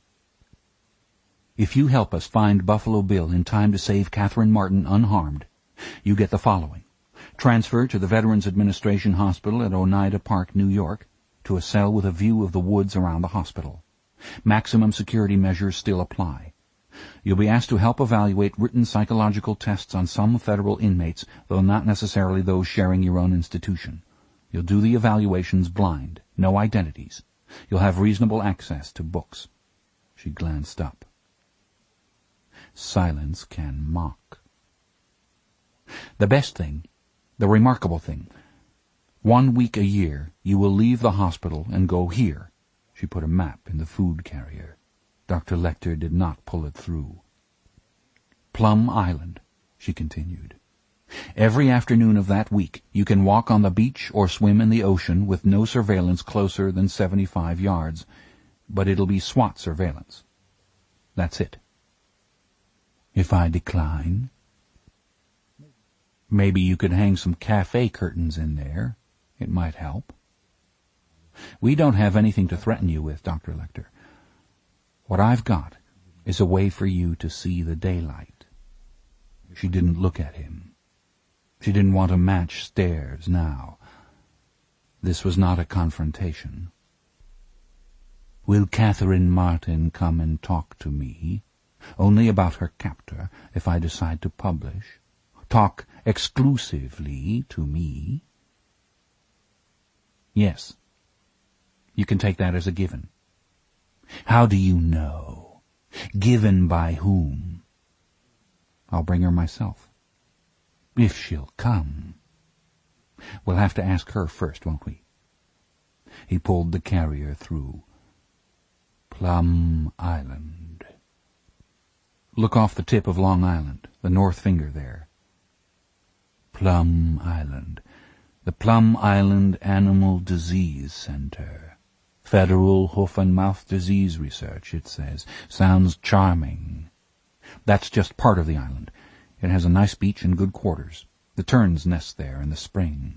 "If you help us find Buffalo Bill in time to save Catherine Martin unharmed, you get the following. Transfer to the Veterans Administration Hospital at Oneida Park, New York, to a cell with a view of the woods around the hospital. Maximum security measures still apply. You'll be asked to help evaluate written psychological tests on some federal inmates, though not necessarily those sharing your own institution. You'll do the evaluations blind, no identities. You'll have reasonable access to books." She glanced up. Silence can mock. "The best thing, the remarkable thing, one week a year you will leave the hospital and go here." She put a map in the food carrier. Doctor Lecter did not pull it through. "Plum Island," she continued. "Every afternoon of that week you can walk on the beach or swim in the ocean with no surveillance closer than seventy-five yards, but it'll be SWAT surveillance. That's it." "If I decline?" "Maybe you could hang some cafe curtains in there. It might help." "We don't have anything to threaten you with, Doctor Lecter. What I've got is a way for you to see the daylight." She didn't look at him. She didn't want to match stares now. This was not a confrontation. "Will Catherine Martin come and talk to me? Only about her captor, if I decide to publish? Talk exclusively to me?" "Yes. You can take that as a given." "How do you know? Given by whom?" "I'll bring her myself." "If she'll come." "We'll have to ask her first, won't we?" He pulled the carrier through. Plum Island. "Look off the tip of Long Island, the north finger there." Plum Island. The Plum Island Animal Disease Center. Federal Hoof and Mouth Disease Research, it says. Sounds charming. That's just part of the island. It has a nice beach and good quarters. The terns nest there in the spring.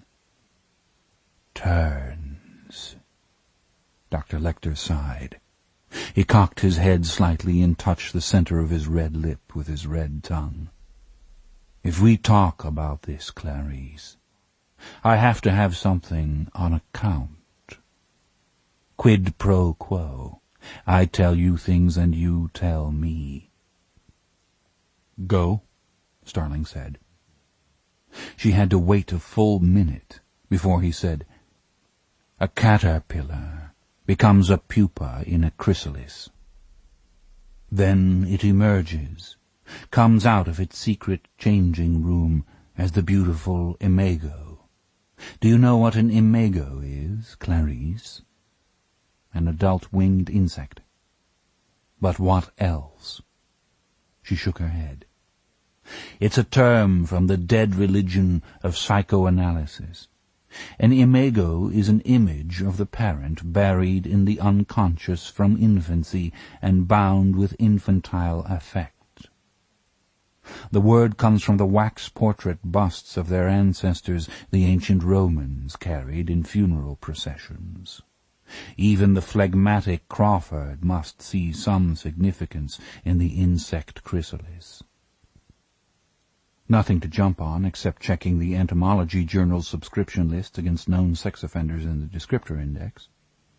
Terns. Doctor Lecter sighed. He cocked his head slightly and touched the center of his red lip with his red tongue. If we talk about this, Clarice, I have to have something on account. Quid pro quo. I tell you things and you tell me. Go, Starling said. She had to wait a full minute before he said, a caterpillar becomes a pupa in a chrysalis. Then it emerges, comes out of its secret changing room as the beautiful imago. Do you know what an imago is, Clarice? An adult winged insect. But what else? She shook her head. It's a term from the dead religion of psychoanalysis. An imago is an image of the parent buried in the unconscious from infancy and bound with infantile affect. The word comes from the wax portrait busts of their ancestors the ancient Romans carried in funeral processions. Even the phlegmatic Crawford must see some significance in the insect chrysalis. Nothing to jump on except checking the Entomology Journal's subscription list against known sex offenders in the descriptor index.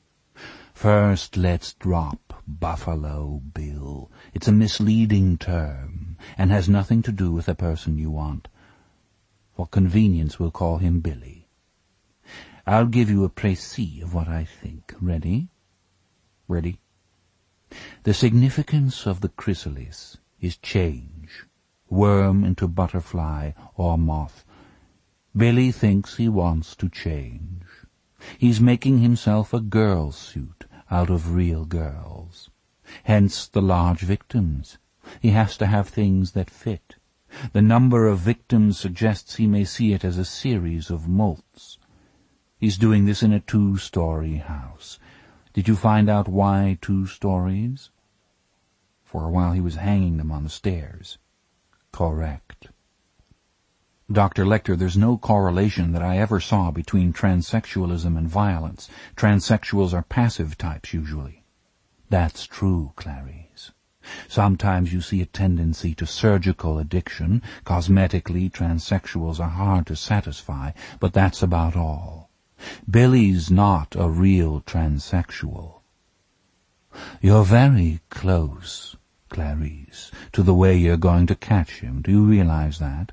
First, let's drop Buffalo Bill. It's a misleading term and has nothing to do with the person you want. For convenience, we'll call him Billy. I'll give you a précis of what I think. Ready? Ready? The significance of the chrysalis is change. Worm into butterfly or moth. Billy thinks he wants to change. He's making himself a girl suit out of real girls. Hence the large victims. He has to have things that fit. The number of victims suggests he may see it as a series of molts. He's doing this in a two-story house. Did you find out why two stories? For a while he was hanging them on the stairs. Correct. Doctor Lecter, there's no correlation that I ever saw between transsexualism and violence. Transsexuals are passive types, usually. That's true, Clarice. Sometimes you see a tendency to surgical addiction. Cosmetically, transsexuals are hard to satisfy, but that's about all. Billy's not a real transsexual. You're very close, Clarice, to the way you're going to catch him. Do you realize that?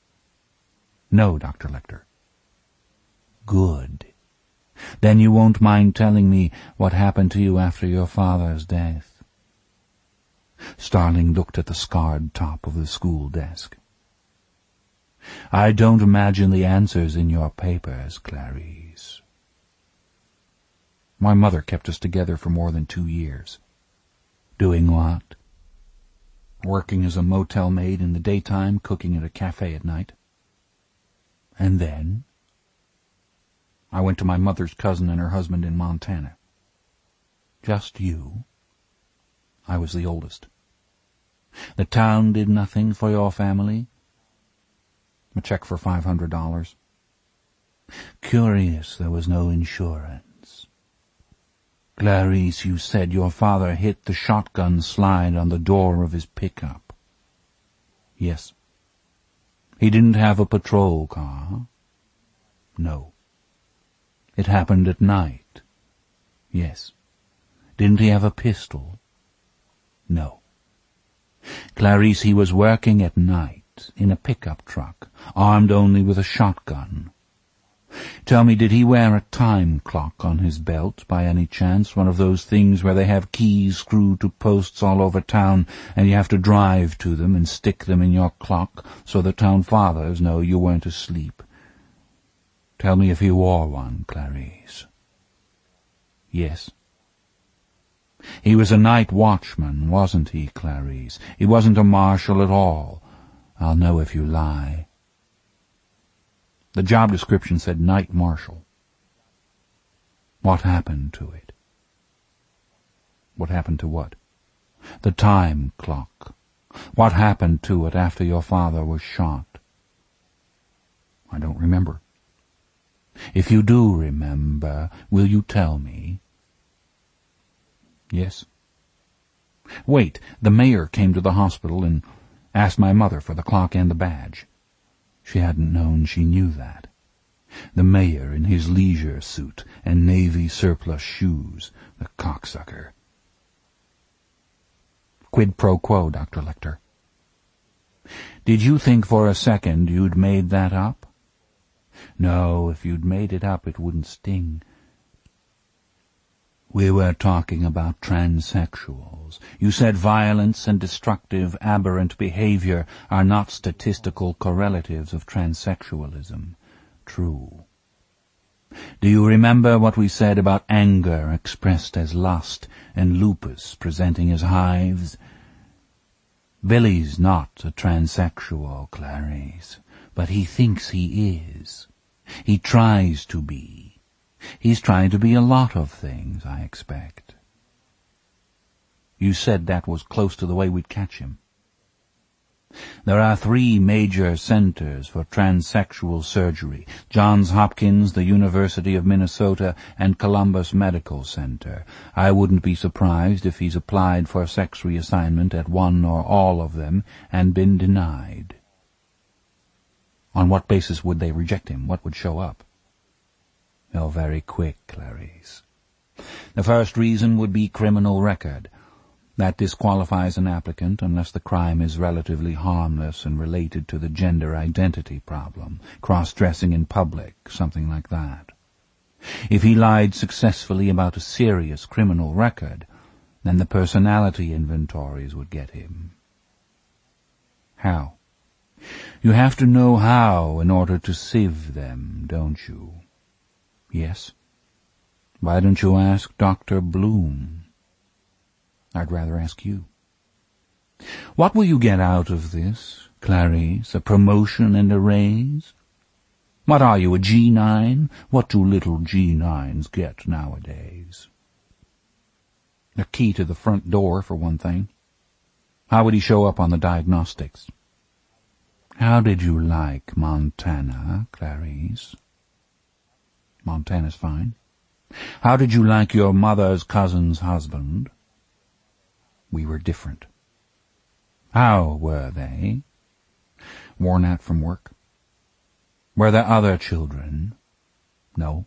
No, Doctor Lecter. Good. Then you won't mind telling me what happened to you after your father's death. Starling looked at the scarred top of the school desk. I don't imagine the answers in your papers, Clarice. My mother kept us together for more than two years. Doing what? Working as a motel maid in the daytime, cooking at a cafe at night. And then? I went to my mother's cousin and her husband in Montana. Just you? I was the oldest. The town did nothing for your family? A check for five hundred dollars. Curious there was no insurance. Clarice, you said your father hit the shotgun slide on the door of his pickup. Yes. He didn't have a patrol car? No. It happened at night? Yes. Didn't he have a pistol? No. Clarice, he was working at night in a pickup truck, armed only with a shotgun. Tell me, did he wear a time clock on his belt by any chance, one of those things where they have keys screwed to posts all over town and you have to drive to them and stick them in your clock so the town fathers know you weren't asleep? Tell me if he wore one, Clarice. Yes. He was a night watchman, wasn't he, Clarice? He wasn't a marshal at all. I'll know if you lie. The job description said night marshal. What happened to it? What happened to what? The time clock. What happened to it after your father was shot? I don't remember. If you do remember, will you tell me? Yes. Wait, the mayor came to the hospital and asked my mother for the clock and the badge. She hadn't known she knew that. The mayor in his leisure suit and navy surplus shoes, the cocksucker. Quid pro quo, Doctor Lecter. Did you think for a second you'd made that up? No, if you'd made it up, it wouldn't sting. We were talking about transsexuals. You said violence and destructive, aberrant behavior are not statistical correlatives of transsexualism. True. Do you remember what we said about anger expressed as lust and lupus presenting as hives? Billy's not a transsexual, Clarice, but he thinks he is. He tries to be. He's trying to be a lot of things, I expect. You said that was close to the way we'd catch him. There are three major centers for transsexual surgery: Johns Hopkins, the University of Minnesota, and Columbus Medical Center. I wouldn't be surprised if he's applied for sex reassignment at one or all of them and been denied. On what basis would they reject him? What would show up? Oh, very quick, Clarice. The first reason would be criminal record. That disqualifies an applicant unless the crime is relatively harmless and related to the gender identity problem, cross-dressing in public, something like that. If he lied successfully about a serious criminal record, then the personality inventories would get him. How? You have to know how in order to sieve them, don't you? Yes. Why don't you ask Doctor Bloom? I'd rather ask you. What will you get out of this, Clarice? A promotion and a raise? What are you, a G nine? What do little G nines get nowadays? A key to the front door, for one thing. How would he show up on the diagnostics? How did you like Montana, Clarice? Montana's fine. How did you like your mother's cousin's husband? We were different. How were they? Worn out from work? Were there other children? No.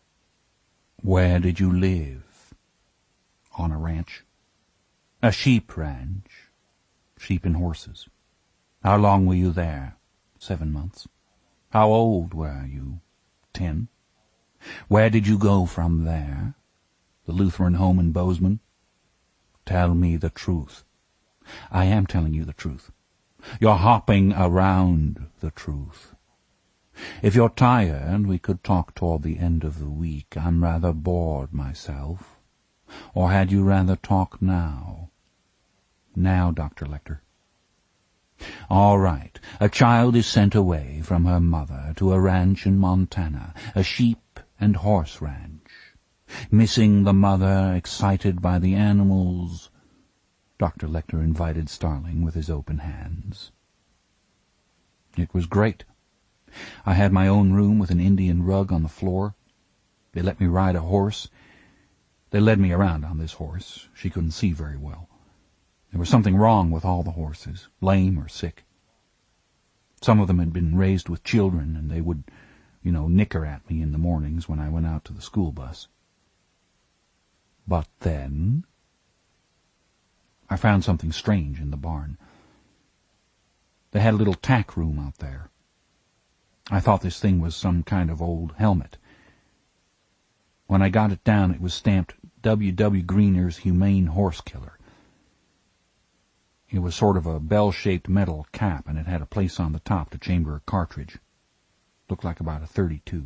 Where did you live? On a ranch. A sheep ranch. Sheep and horses. How long were you there? Seven months. How old were you? Ten. Where did you go from there? The Lutheran home in Bozeman? Tell me the truth. I am telling you the truth. You're hopping around the truth. If you're tired, we could talk toward the end of the week. I'm rather bored myself. Or had you rather talk now? Now, Doctor Lecter. All right. A child is sent away from her mother to a ranch in Montana, a sheep and horse ranch. Missing the mother, excited by the animals. Doctor Lecter invited Starling with his open hands. It was great. I had my own room with an Indian rug on the floor. They let me ride a horse. They led me around on this horse. She couldn't see very well. There was something wrong with all the horses, lame or sick. Some of them had been raised with children, and they would, you know, nicker at me in the mornings when I went out to the school bus. But then I found something strange in the barn. They had a little tack room out there. I thought this thing was some kind of old helmet. When I got it down, it was stamped W W Greener's Humane Horse Killer. It was sort of a bell-shaped metal cap, and it had a place on the top to chamber a cartridge. Looked like about a thirty-two.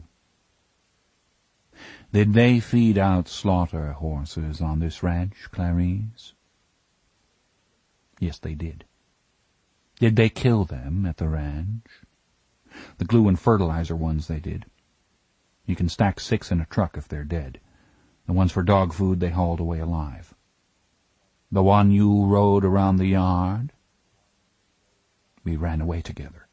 Did they feed out slaughter horses on this ranch, Clarice? Yes, they did. Did they kill them at the ranch? The glue and fertilizer ones they did. You can stack six in a truck if they're dead. The ones for dog food they hauled away alive. The one you rode around the yard? We ran away together.